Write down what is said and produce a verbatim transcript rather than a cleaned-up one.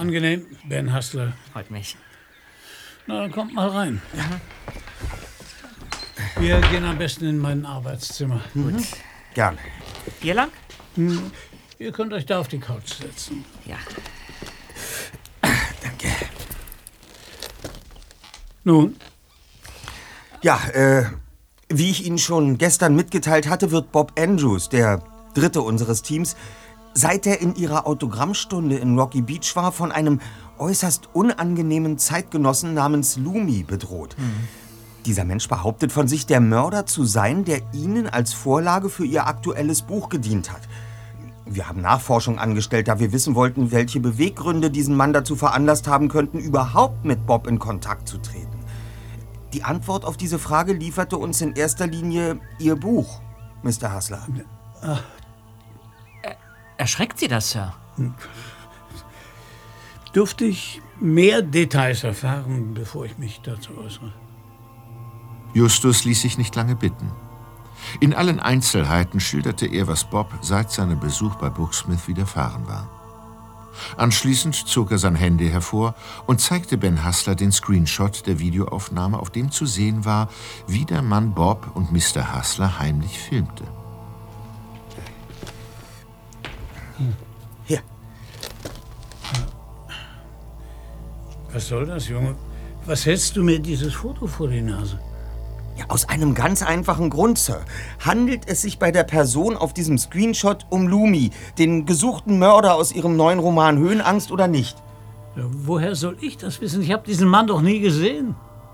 Angenehm, Ben Hassler. Freut mich. Na, dann kommt mal rein. Mhm. Wir gehen am besten in mein Arbeitszimmer. Mhm. Gut. Gerne. Hier lang? Hm. Ihr könnt euch da auf die Couch setzen. Ja. Danke. Nun? Ja, äh, wie ich Ihnen schon gestern mitgeteilt hatte, wird Bob Andrews, der dritte unseres Teams, seit er in Ihrer Autogrammstunde in Rocky Beach war, von einem äußerst unangenehmen Zeitgenossen namens Lumi bedroht. Mhm. Dieser Mensch behauptet von sich, der Mörder zu sein, der Ihnen als Vorlage für Ihr aktuelles Buch gedient hat. Wir haben Nachforschung angestellt, da wir wissen wollten, welche Beweggründe diesen Mann dazu veranlasst haben könnten, überhaupt mit Bob in Kontakt zu treten. Die Antwort auf diese Frage lieferte uns in erster Linie Ihr Buch, Mister Hassler. Ach. Er, erschreckt Sie das, Sir? Dürfte ich mehr Details erfahren, bevor ich mich dazu äußere? Justus ließ sich nicht lange bitten. In allen Einzelheiten schilderte er, was Bob seit seinem Besuch bei Brooksmith widerfahren war. Anschließend zog er sein Handy hervor und zeigte Ben Hassler den Screenshot der Videoaufnahme, auf dem zu sehen war, wie der Mann Bob und Mister Hassler heimlich filmte. Hier. Was soll das, Junge? Was hältst du mir dieses Foto vor die Nase? Ja, aus einem ganz einfachen Grund, Sir. Handelt es sich bei der Person auf diesem Screenshot um Lumi, den gesuchten Mörder aus Ihrem neuen Roman Höhenangst, oder nicht? Ja, woher soll ich das wissen? Ich habe diesen Mann doch nie gesehen.